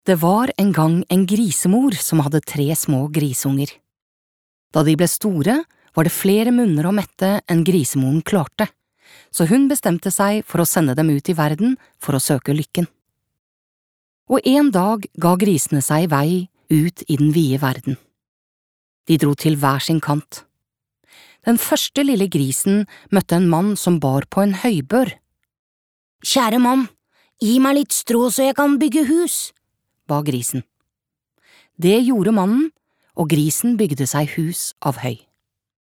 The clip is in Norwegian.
Det var en gang en grisemor som hadde 3 små grisunger. Da de ble store, var det flere munner å mette enn grisemoren klarte, så hun bestemte seg for å sende dem ut i verden for å søke lykken. Og en dag ga grisene seg i vei ut i den vide verden. De dro til hver sin kant. Den første lille grisen møtte en mann som bar på en høybør. «Kjære mann, gi meg litt strå så jeg kan bygge hus», ba grisen. Det gjorde mannen, og grisen bygde seg hus av høy.